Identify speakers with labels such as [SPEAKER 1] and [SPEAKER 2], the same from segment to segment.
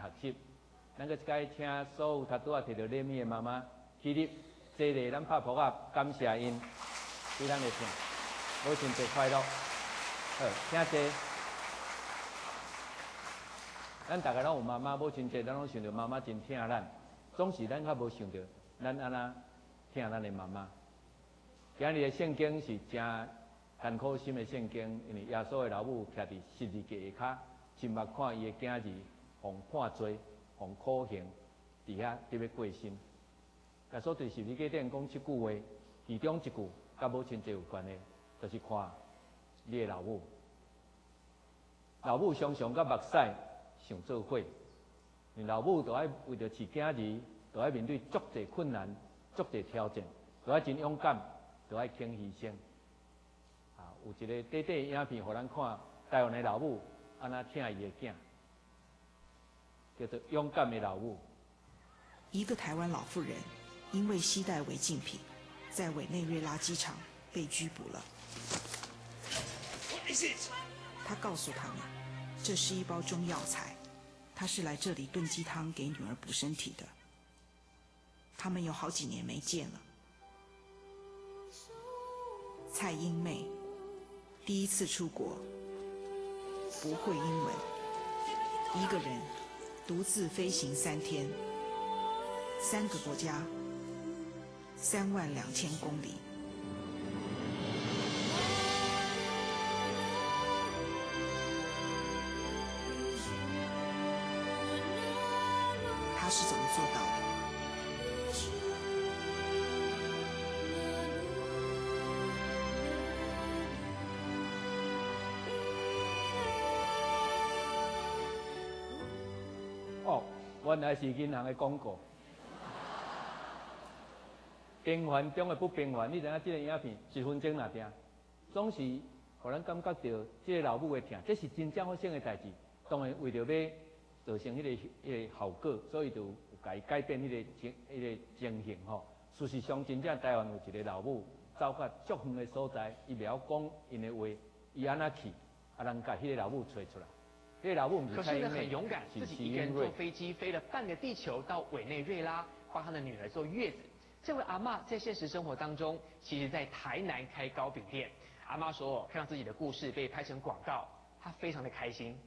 [SPEAKER 1] 学习。咱个该请所有他拄啊摕到礼物的妈妈起立，坐咧，咱拍扑啊，感谢因对咱的疼，母亲节快乐。好，请坐。咱大家拢有妈妈，母亲节咱拢想着妈妈真疼咱，总是咱较无想着咱安那疼咱的妈妈。今日的圣经是真艰苦心的圣经，因为耶稣的老母徛伫十字架下骹，亲目看伊的囝儿互判罪、互苦刑，伫遐伫要过身。耶稣伫十字架顶讲一句话，其中一句甲母亲节有关的，就是看你的老母。老母常常甲目屎想做伙，老母就爱为着饲囝儿，就爱面对足侪困难、足侪挑战，就爱真勇敢，就爱肯牺牲。有一个短短影片，互咱看台湾的老母安那疼伊的囝，叫做《勇敢的老母》。
[SPEAKER 2] 一个台湾老妇人因为携带违禁品，在委内瑞拉机场被拘捕了。她告诉他们，这是一包中药材，她是来这里炖鸡汤给女儿补身体的。他们有好几年没见了。蔡英妹第一次出国，不会英文，一个人独自飞行3天，3个国家，32000公里。他是怎么做到的？
[SPEAKER 1] 原来是银行的广告。平凡中的不平凡，你知影这个影片1分钟若定，总是互咱感觉到这个老母的疼，这是真正发生的代志。当然为着要造成迄个效果，所以就有改变迄个情形吼。事实上，真正台湾有一个老母走到足远的所在，伊袂晓讲因的话，伊安那去，人甲迄个老母找出来。这个老母
[SPEAKER 3] 可是呢，很勇敢，自己一个人坐飞机飞了半个地球到委内瑞拉，帮他的女儿坐月子。这位阿嬷在现实生活当中，其实在台南开糕饼店。阿嬷说，看到自己的故事被拍成广告，她非常的开心。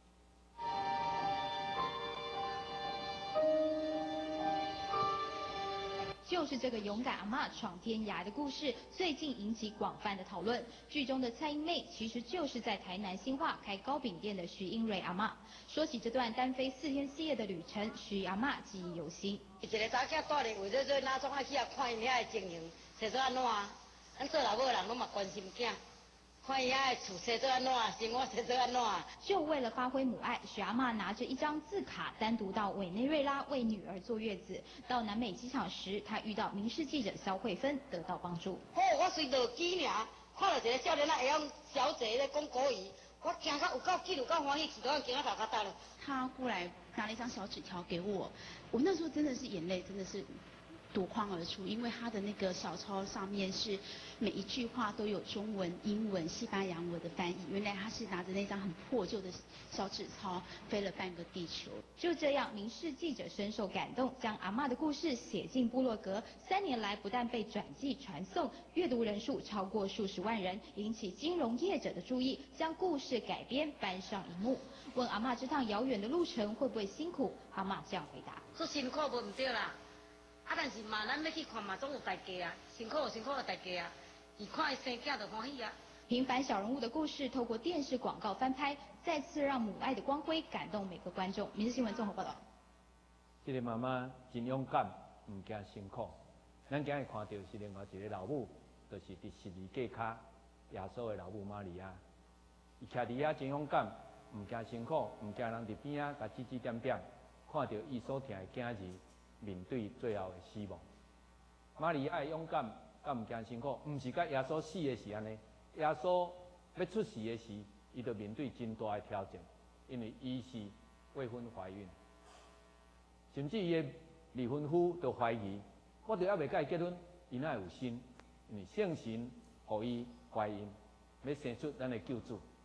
[SPEAKER 4] 就是这个勇敢阿嬷闯天涯的故事，最近引起广泛的讨论。剧中的蔡英妹其实就是在台南新化开糕饼店的徐英瑞阿嬷。说起这段单飞4天4夜的旅程，徐阿嬷记忆犹新。
[SPEAKER 5] 一个查囝带咧，为做哪种啊去看因遐的情形，找做安怎？咱做老母的人拢嘛关心囝。看伊遐的厝设做安怎，生活设做安怎。
[SPEAKER 4] 就为了发挥母爱，许阿嬷拿着一张字卡，单独到委内瑞拉为女儿坐月子。到南美机场时，她遇到民视记者肖慧芬，得到帮助。
[SPEAKER 5] 我随落机尔，看到一个少年仔会晓小姐咧讲国语，我惊到有够紧，有够欢喜，气到惊到头壳大了。
[SPEAKER 6] 他过来拿了一张小纸条给我，我那时候真的是眼泪真的是夺眶而出，因为他的那个小抄上面是每一句话都有中文、英文、西班牙文的翻译。原来他是拿着那张很破旧的小纸钞飞了半个地球。
[SPEAKER 4] 就这样，民视记者深受感动，将阿嬷的故事写进部落格。3年来，不但被转寄传送，阅读人数超过数十万人，引起金融业者的注意，将故事改编搬上荧幕。问阿嬷这趟遥远的路程会不会辛苦？阿嬷这样回答：
[SPEAKER 5] 说辛苦无唔对啦。但是嘛，咱要去看嘛，总有代价啊，辛苦有辛苦的代价啊，伊看伊生囝就欢喜啊。
[SPEAKER 4] 平凡小人物的故事，透过电视广告翻拍，再次让母爱的光辉感动每个观众。民视新闻综合报道。
[SPEAKER 1] 这个妈妈真勇敢，唔惊辛苦。咱今日看到是另外一个老母，就是伫十字架骹耶稣的老母玛利亚。伊徛伫遐真勇敢，唔惊辛苦，唔惊人伫边仔甲指指点点，看到伊所疼的囝儿。面对最后的死亡，玛利亚的勇敢，甲唔惊辛苦，唔是甲耶稣死的时安尼。耶稣要出世的时，伊就面对真大的挑战，因为伊是未婚怀孕，甚至伊的未婚夫都怀疑，我就还未甲伊结婚，伊哪会有生？因为圣神互伊怀孕，要生出咱的救主。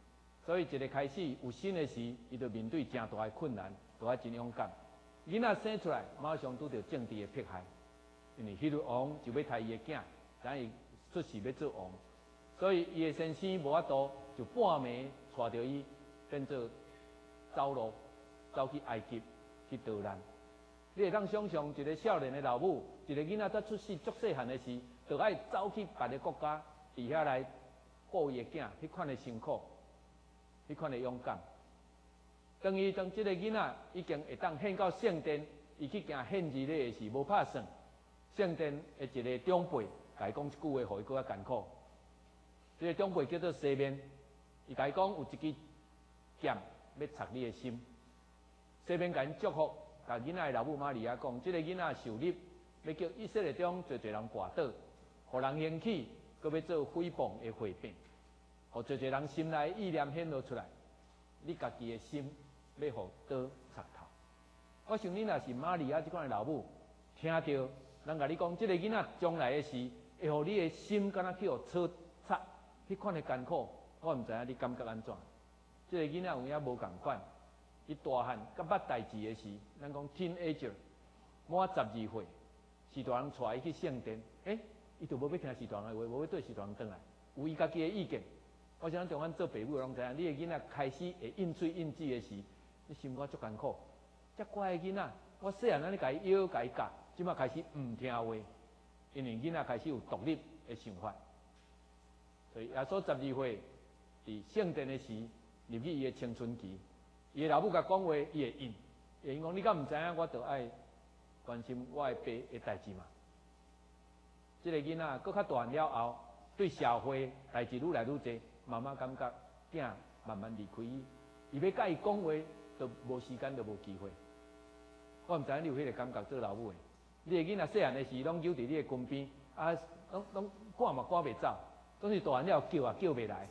[SPEAKER 1] 所以一个开始有新的时，伊就面对真大的困难，都要真勇敢。囡仔生出来，马上拄着政治的迫害，因为迄个王就要杀伊的囝，等伊出世要做王，所以伊的先生无法度，就半暝带着伊变做走路，走去埃及去逃难。你会当想象一个少年的老母，一个囡仔才出世足细汉的时，就爱走去别个国家，伫遐来顾伊的囝，迄款的辛苦，迄款的勇敢。当这个囡仔已经会当献到圣殿，伊去行献祭礼的时，无拍算，圣殿的一个长辈，甲伊讲一句话，互伊更较艰苦。这个长辈叫做西面，伊甲伊讲有一支剑要插你的心。西面甲因祝福。甲囡仔的老母玛利亚讲，这个囡仔受辱，要叫以色列中侪人跋倒，互人兴起，搁要做诽谤的话柄，互侪人心内意念显露出来。你家己的心要互刀插头。我想你若是玛利亚这款的老母，听到人甲你讲，这个囡仔将来的事，会互你的心敢若去互戳插，迄款的艰苦，我毋知影你感觉安怎？这个囡仔有影无共款。伊大汉甲捌代志的时，咱讲 teenager 满12岁，士大人带伊去圣殿，伊就无要听士大人的话，无要对士大人转来，有伊家己的意见。我想像阮做爸母拢知影，你的囡仔开始会应嘴应舌的时，你心肝足艰苦。遮乖的囡仔，我细汉安尼甲伊摇甲伊教，即马开始唔听话，因为囡仔开始有独立的想法。所以耶稣12岁伫圣殿的时，入去伊的青春期。伊的老母甲讲话，伊会应。伊讲你敢毋知影，我着爱关心我的爸的代志嘛？这个囡仔搁较大了后，对社会代志愈来愈多，妈妈感觉囝慢慢离开伊，伊要甲伊讲话，都无时间，都无机会。我毋知影你有迄个感觉做老母的。你的囡仔细汉的时，拢揪伫你的身边，拢赶嘛赶袂走，总是大汉了叫啊叫袂来。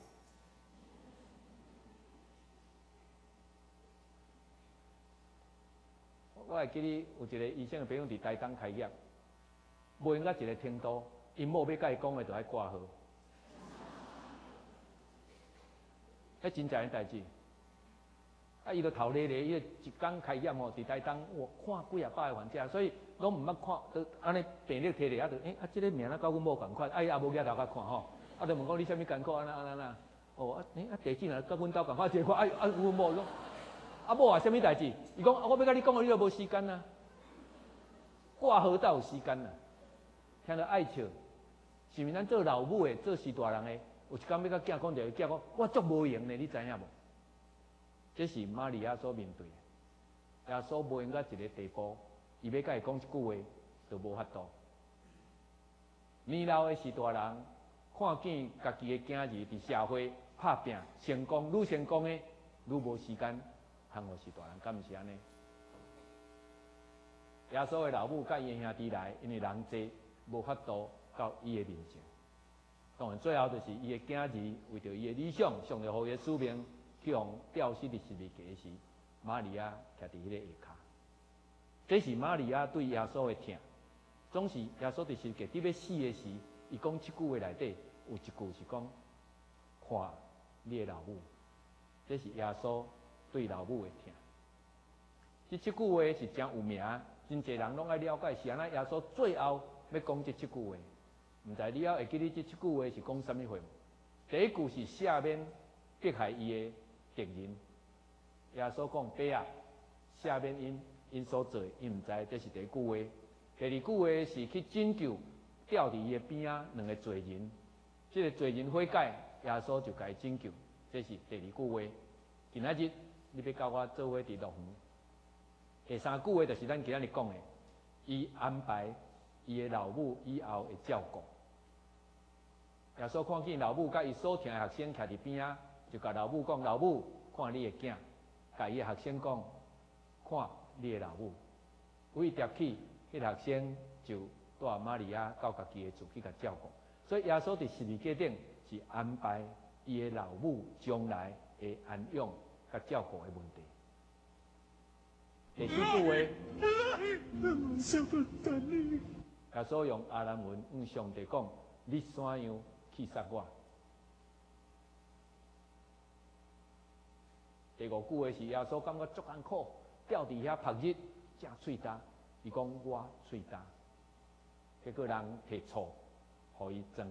[SPEAKER 1] 我会记得有一个医生的朋友伫台东开业，无用到一个程度，因某要甲伊讲的，就爱挂号。迄真正的代志。伊就头咧咧，伊一工开业吼，伫台东哇看几啊百个患者，所以拢毋捌看，都安尼病历摕咧，这个名仔甲阮某共款，也无举头甲看吼，就问讲你啥物艰苦安那，地址若甲阮兜共款，一看阮某讲。某啊，什么代志？伊讲我要甲你讲，你都无时间啊！挂号才有时间啊！听到爱笑，是毋是咱做老母的、做士大人的，有一天要甲囝讲着，囝讲我足无用呢，你知影无？这是玛利亚所面对的，耶稣无用到一个地步，伊要甲伊讲一句话，就无法度。年老的士大人看见家己的囝儿伫社会拍拼成功，愈成功的，愈无时间。通互是大人，敢毋是安尼？耶稣的老母甲伊兄弟来，因为人多，无法度到伊的面前。当然，最后就是伊的囝儿为着伊的理想，上着互伊的使命，去互吊死伫十字架时，玛利亚徛伫迄个下骹。这是玛利亚对耶稣的疼。总是耶稣伫十字架伫要死的时，伊讲即句话内底有一句是讲：看你的老母。这是耶稣。对老母的疼，这句话是真有名，真侪人拢爱了解是安那。耶稣最后要讲这句话，毋知你还会记得这句话是讲什么话？第一句是下面迫害伊的敌人，耶稣讲爸啊，下面因所做，因毋知这是第一句话。第二句话是去拯救吊伫伊的边啊两个罪人，这个罪人悔改，耶稣就甲伊拯救，这是第二句话。今仔日。你要教我做伙伫乐园，第三句话就是咱今仔日讲的，伊安排伊的老母以后的照顾。耶稣看见老母甲伊所疼的学生徛伫边仔，就甲老母讲：老母，看你的囝。甲伊的学生讲：看你的老母。为拾起，迄学生就带玛利亚到家己的厝去甲照顾。所以耶稣伫十字架顶是安排伊的老母将来的安养。甲照顾的问题。第四句话，耶稣用阿兰文向上帝讲：你怎样去杀我？ 第5句话是耶稣感觉足艰苦，吊伫遐曝日，正喙焦。伊讲我喙焦，结果人摕醋，互伊装。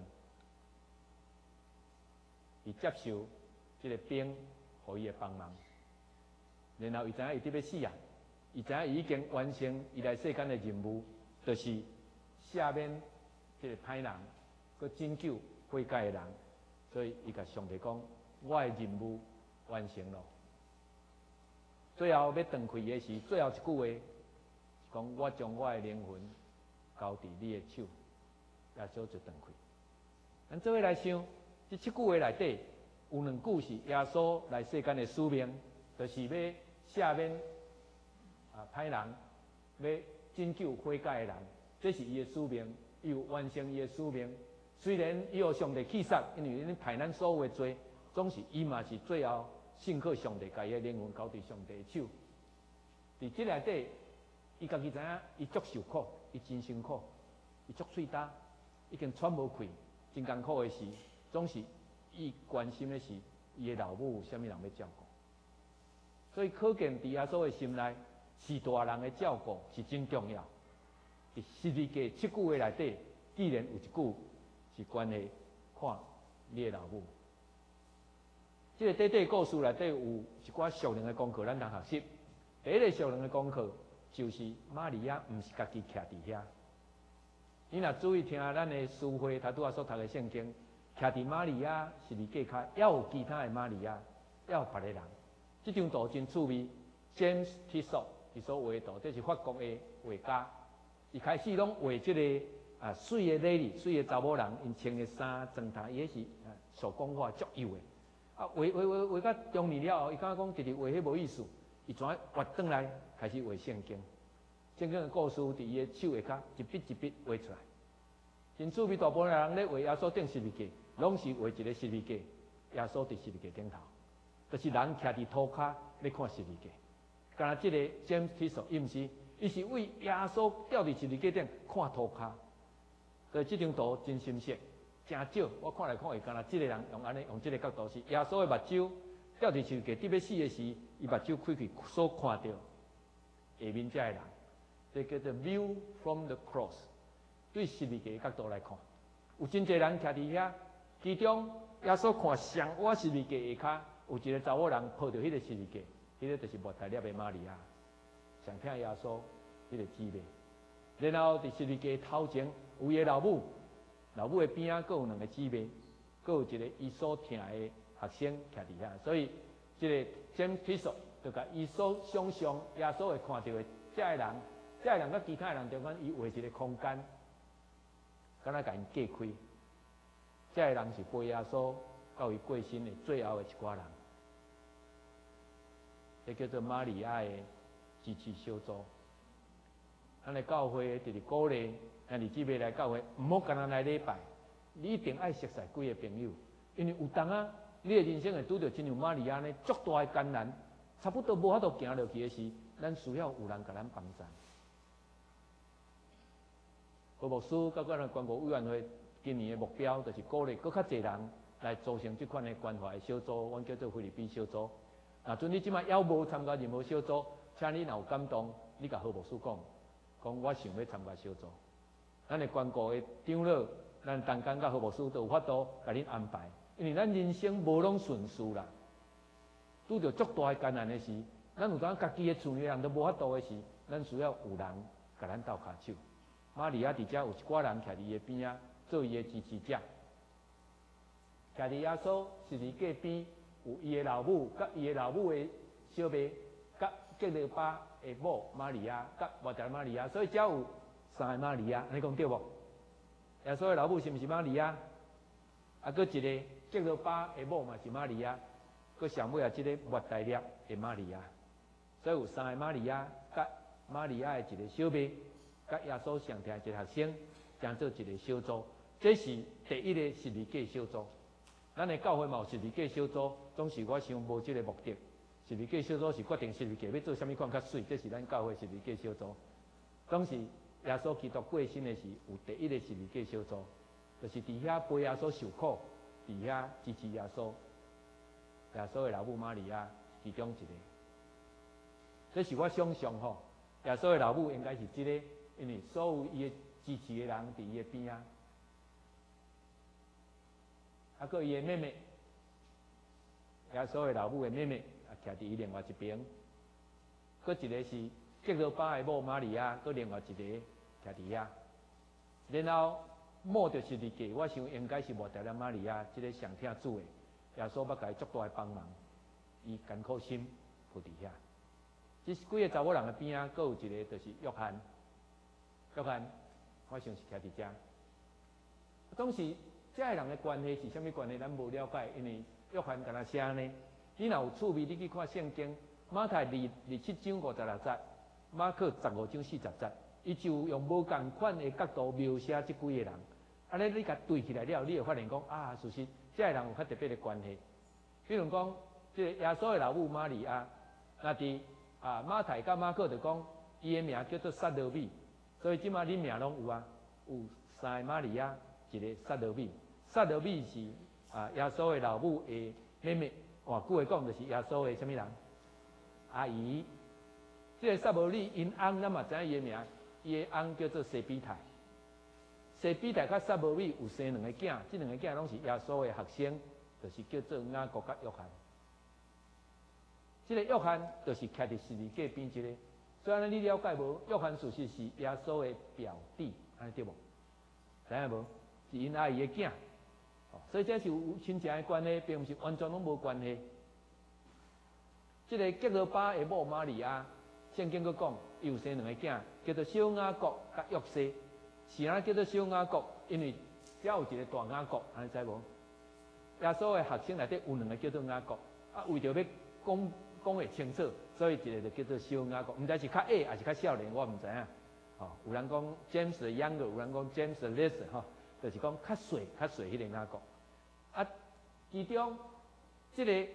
[SPEAKER 1] 伊接受即个兵，互伊的帮忙。然后伊知影伊得要死啊，伊知影伊已经完成伊来世间的任务，就是赦免即个歹人，佮拯救悔改的人。所以伊甲上帝讲：我的任务完成了。最后要断开的是最后一句话，是讲我将我的灵魂交伫你的手，耶稣就断开。咱做伙来想，这7句话内底有2句是耶稣来世间的使命，就是要赦免歹人，要拯救悔改的人，这是伊的使命，伊有完成伊的使命。虽然伊有上帝气杀，因为因害咱所有的罪，总是伊嘛是最后信靠上帝，把伊的灵魂交伫上帝的手。伫这内底，伊家己知影，伊足受苦，伊真辛苦，伊足喙焦，已经喘无气，真艰苦的事，总是伊关心的是伊的老母有啥物人要照顾。所以可见伫耶稣的心内，是大人的照顾是真重要。伫12句7句话内底，既然有一句是关系看你的老母。这个短短故事内底有一寡属灵的功课，咱通学习。第一个属灵的功课就是玛利亚毋是家己徛伫遐。你若注意听咱的诗会，他拄仔所读的圣经，徛伫玛利亚12句骹，也有其他的玛利亚，也有别个人。这张图真趣味 ，James Tissot 伊所画的图，这是法国的画家。一开始拢画这个水的 lady， 水的查某人，因穿的衫、装头，伊迄是手工画足幼的。画到中年了后，伊感觉讲直直画迄无意思，伊怎画转来开始画圣经。圣经的故事伫伊的手下骹一笔一笔画出来。真趣味，大部分人咧画耶稣顶12架，拢是画一个12架，耶稣伫12架顶头，就是人徛伫涂骹咧看12架。敢若这个 James Tissot 伊毋是，伊是为耶稣吊伫12架顶看涂骹。所以这张图真深色，真少。我看来看去，敢若这个人用这个角度是耶稣的目睭吊伫12架，得要死的时，伊目睭开开所看到下面这个人，这叫做 view from the cross。对12架的角度来看，有真侪人徛伫遐，其中耶稣看上我12架下骹，有一个查某人抱着迄个12架，迄个就是抹大拉的玛利亚，上疼耶稣迄个姊妹。然后伫12架头前有伊的老母，老母的边仔佫有2个姊妹，佫有一个伊所疼的学生徛伫遐，所以这个 James Tissot 就甲伊所想象耶稣会看到的这个人，这个人甲其他的人中间，伊画一个空间。敢若甲因隔开，这个人是陪耶稣到伊过身的最后的一寡人，这叫做玛利亚的支持小组。咱的教会直直鼓励咱弟姊妹来教会，唔好干那来礼拜，你一定爱熟识几个朋友，因为有当啊，你的人生会拄到亲像玛利亚呢，足大的艰难，差不多无法度行落去的时，咱需要有人甲咱帮助。何牧师甲咱的关顾委员会今年的目标，就是鼓励更较侪人来组成这款的关怀小组，阮叫做菲律宾小组。若阵你即摆还无参加任何小组，请你若有感动，你甲何牧师讲，我想要参加小组。咱的关顾的长老，咱同工甲何牧师都有法度甲恁安排，因为咱人生无拢顺遂啦，拄着足大的艰难的时，咱有当家己的厝里人都无法度的时，咱需要有人甲咱斗骹手。玛利亚伫遮有一寡人徛伫伊的边仔，做伊的支持者。徛伫耶稣12架边，有伊的老母，甲伊的老母的小妹，甲革勒巴的母玛利亚，甲抹大拉玛利亚，所以遮有3个玛利亚，你讲对无？耶稣的老母是毋是玛利亚？佫一个革勒巴的母嘛是玛利亚，佫上尾即个抹大拉的玛利亚，所以有3个玛利亚，甲玛利亚的一个小妹。甲耶稣上听一个学生，将做一个小组，这是第一个12架小组。咱的教会嘛有12架小组，总是我想无这个目的。12架小组是决定12架要做啥物款较水，这是咱教会12架小组。总是耶稣基督过身的时，有第一个12架小组，就是伫遐陪耶稣受苦，伫遐支持耶稣。耶稣的老母玛利亚， 其中一个。这是我想象吼，耶稣的老母应该是这个，因为所有伊的支持的人伫伊的边啊，啊，个伊的妹妹，耶稣的老母的妹妹啊，徛伫伊另外一边，搁一个是基督巴的母玛利亚，搁另外一个徛伫遐，然后摸着十字架，我想应该是莫达拉玛利亚这个上听主的，耶稣要甲伊足大的帮忙，伊艰苦心扶伫遐。这几个查某人的边啊，搁有一个就是约翰，约翰，我想是徛伫遮。当时遮个人的关系是啥物关系？咱无了解，因为约翰敢若写呢。你若有趣味，你去看圣经，马太27章56节，马可15章40节，伊就用无共款的角度描写这几个人。安尼你甲对起来了，你会发现讲啊，事实遮个人有较特别的关系。比如讲，这个耶稣的老母玛利亚，那伫马太甲马可就讲，伊的名叫做撒罗米，所以即马恁名拢有啊，有三个玛利亚，一个撒罗米。撒罗米是耶稣的老母的妹妹，换句话讲，就是耶稣的什么人？阿姨。这个撒罗米因翁咱嘛知影伊的名，伊的翁叫做西比泰。西比泰甲撒罗米有生两个囝，这两个囝拢是耶稣的学生，就是叫做雅各甲约翰。这个约翰就是徛伫十字架边一个，所以你了解无？约翰事实是耶稣的表弟，安尼对无？知影无？是因阿姨的囝，所以这是有亲情的关系，并毋是完全拢无关系。这个基督巴的母玛利亚，圣经佫讲，伊有生两个囝，叫做小雅各甲约瑟。是安叫做小雅各，因为遮有一个大雅各，安尼知无？耶稣的学生内底有两个叫做雅各，为着要讲会清楚，所以一个就叫做小雅各，毋知是较矮还是较少年，我毋知影。有人讲 James the Younger， 有人讲 James the Lesser， 就是讲较细迄个雅各。其中这个耶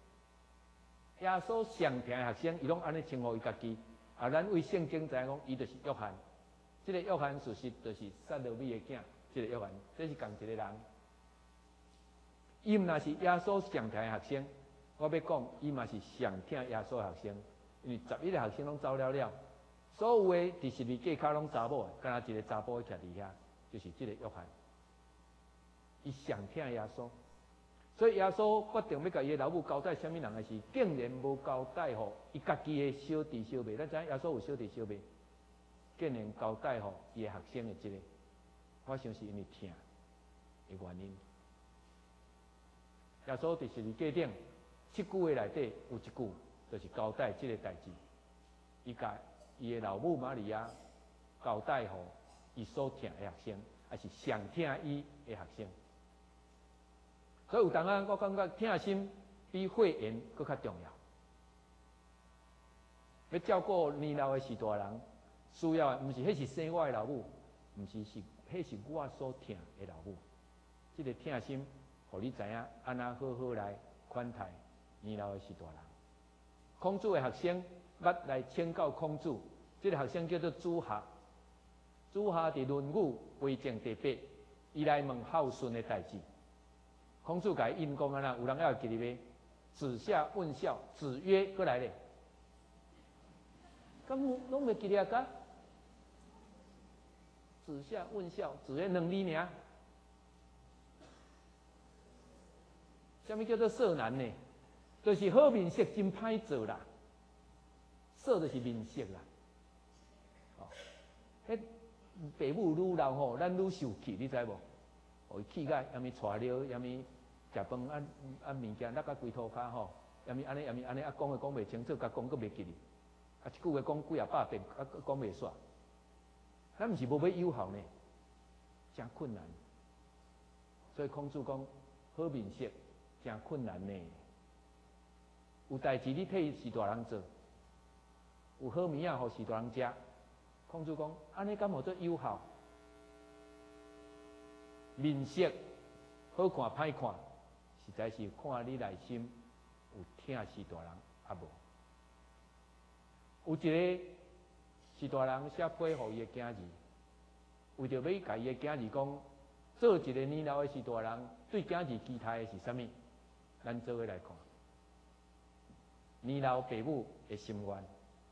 [SPEAKER 1] 稣上听的学生，伊拢安尼称呼伊家己。咱为圣经知影讲，伊就是约翰。这个约翰事实就是撒罗米的囝，这个约翰，这是同一个人。伊毋若是耶稣上听的学生。我要讲，伊嘛是上听耶稣的学生，因为11个学生拢走了，所有的伫十字架骹拢查某的，敢若一个查甫徛伫遐，就是这个约翰。伊上听耶稣，所以耶稣决定要甲伊的老母交代什么人的事，竟然无交代互伊家己的小弟小妹。咱知影耶稣有小弟小妹，竟然交代互伊的学生的这个，我想是因为听的原因。耶稣伫十字架顶。7句话内底有一句，就是交代这个代志。伊甲伊的老母玛利亚交代互伊所听的学生，还是上听伊的学生。所以有当啊，我感觉听心比会言搁较重要。要照顾年老的士大人，需要的毋是迄是生我的老母，毋是迄是我所听的老母。这个听心，互你知影安那好好来款待。年老的士大人，孔子的学生捌来请教孔子，这个学生叫做子夏。子夏伫《论语》为政第8，伊来问孝顺的代志。孔子甲伊因讲安那，有人还会记得袂？子夏问孝，子曰：“过来咧。”咁拢袂记得个？子夏问孝，子曰2字尔。什么叫做色难呢？就是好面色真歹做啦，色就是面色啦。迄爸母愈老吼，咱愈受气，你知无？伊气甲要咪带了，要咪食饭物件，落甲规涂骹吼，要咪安尼讲话讲袂清楚，甲讲佫袂记哩。一句话讲几百遍，讲袂煞。咱毋是无要有效呢，真困难。所以孔子讲，好面色真困难呢。有代志你替士大人做，有好物仔互士大人食。孔子讲，安尼敢无做有效？面色好看歹看，实在是看你内心有疼士大人啊无。有一个士大人写批互伊的囝儿，为着要甲伊的囝儿讲，做一个年老的士大人，对囝儿期待的是啥物？咱做伙来看。 年老爸母的心愿。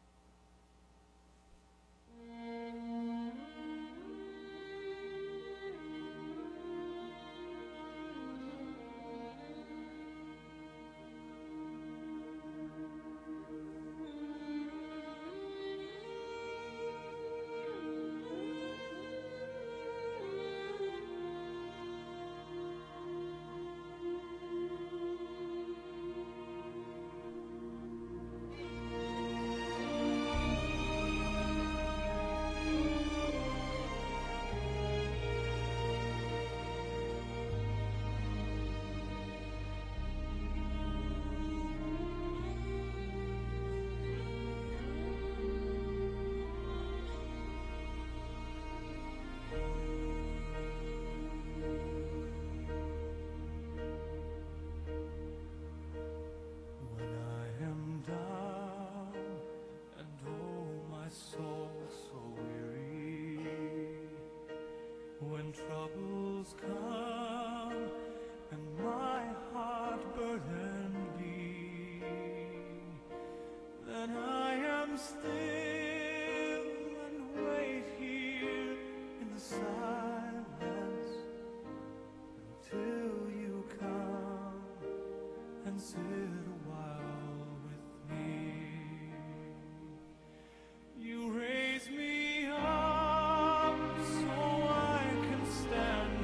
[SPEAKER 7] When troubles come and my heart burden be, then I am still and wait here in the silence until you come and sit a while with me. You raise me up so I can stand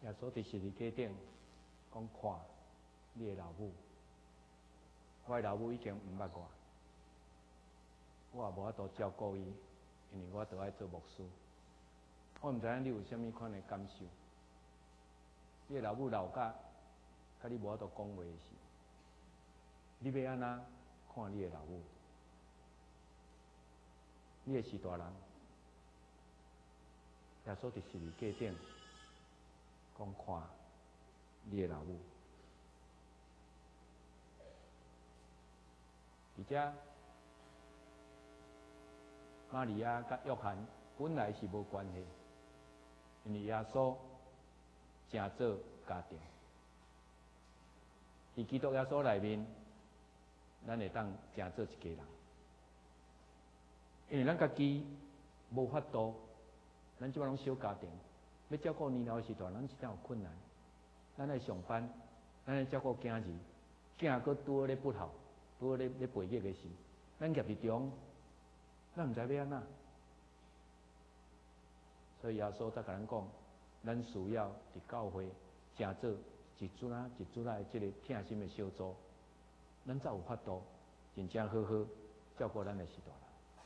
[SPEAKER 1] 耶稣伫十字架顶讲看你的老母，我的老母已经毋捌我也无法度照顾伊，因为我都爱做牧师。我毋知影你有啥物款的感受？你的老母老甲你无法度讲话时，你要安怎看你的老母？你的是大人，耶稣伫十字架顶讲看你的老母，而且玛利亚甲约翰本来是无关系，因为耶稣正做家庭。伫基督耶稣内面，咱会当正做一家人，因为咱家己无法度，咱即摆拢小家庭，要照顾年老的时代，咱真正有困难。咱来上班，咱来照顾囝儿，囝佫拄好咧不孝，拄好咧培育的时，咱业伫中，咱毋知要安怎。所以耶稣才甲咱讲，咱需要伫教会正做一主仔一主仔的即个疼心的小组，咱才有法度真正好好照顾咱的时代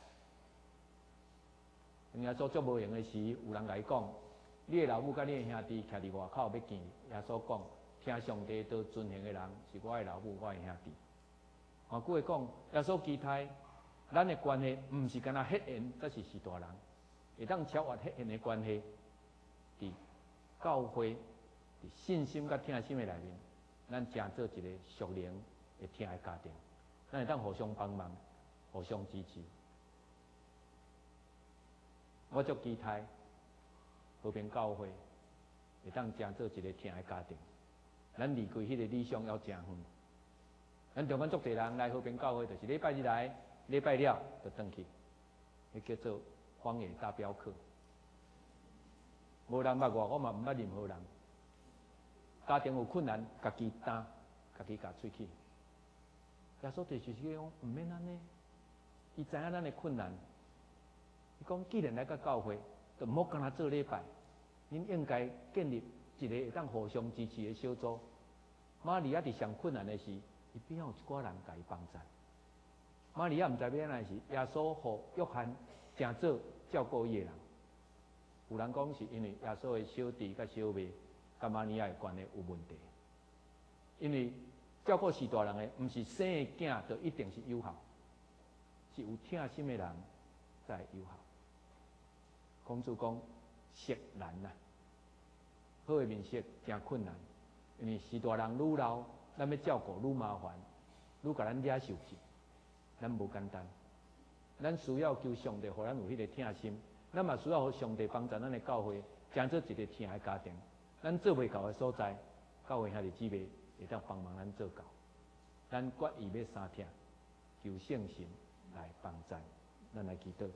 [SPEAKER 1] 人。耶稣足无闲的时，有人甲伊讲，你的老母甲你的兄弟徛伫外口要见耶稣讲，听上帝都尊敬的人是我的老母，我的兄弟。换句话讲，耶稣期待咱的关系，毋是干那血缘才是大人，会当超越血缘的关系，伫教会、伫信心甲疼心的内面，咱正做一个属灵的疼的家庭，咱会当互相帮忙、互相支持。我足期待和平教会会当正做一个疼的家庭。咱离开迄个理想要诚远。咱台湾足侪人来和平教会，就是礼拜日来，礼拜了就转去，迄叫做荒野大镖客。无人捌我，我嘛毋捌任何人。家庭有困难，家己担，家己夹喙齿。耶稣就是讲，毋免安尼。伊知影咱的困难，伊讲，既然来到教会，就毋好干那做礼拜，恁应该建立一个会当互相支持的小组。玛利亚伫上困难的时，伊边有一寡人甲伊帮衬。玛利亚毋知要安怎时，耶稣互约翰正做照顾伊的人。有人讲是因为耶稣的小弟甲小妹甲玛利亚的关系有问题，因为照顾是大人的，毋是生的囝就一定是有效，是有疼心的人才会有效。公主讲色难呐，好的面色真困难，因为是大人愈老，咱要照顾愈麻烦，愈甲咱惹受气，咱无简单。咱需要求上帝，互咱有迄个疼心。咱嘛需要互上帝帮助咱的教会，成做一个疼的家庭。咱做袂到的所在，教会兄弟姊妹会当帮忙咱做到。咱决意要相疼，求圣神来帮助。咱来祈祷。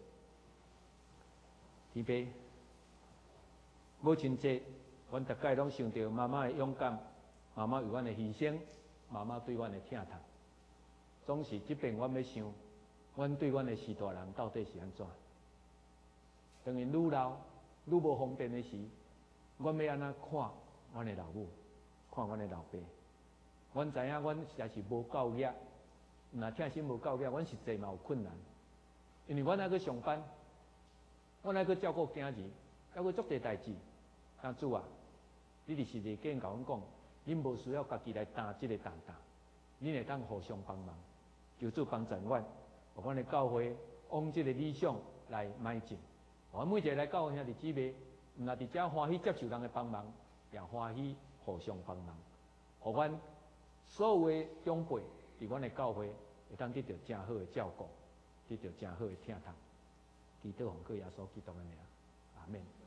[SPEAKER 1] 天父，母亲节，阮大概拢想到妈妈的勇敢，妈妈为阮的牺牲，妈妈对阮的疼痛。总是即边阮要想，阮对阮的士大人到底是安怎？当因愈老愈无方便的时，阮要安怎看阮的老母，看阮的老爸？阮知影阮实在是无够额，若疼心无够额，阮实际嘛有困难。因为阮还去上班，阮还去照顾囝儿，还去做啲代志。但主啊，你伫实际甲阮讲，恁无需要家己来担即个担当，恁会当互相帮忙。求主帮助阮，互阮的教会往即个理想来迈进。我每一个来教会兄弟姊妹，毋但伫遮欢喜接受人的帮忙，也欢喜互相帮忙。互阮所有的长辈伫阮的教会会当得到正好的照顾，得到正好的疼痛。祈祷奉靠耶稣基督的名，阿免。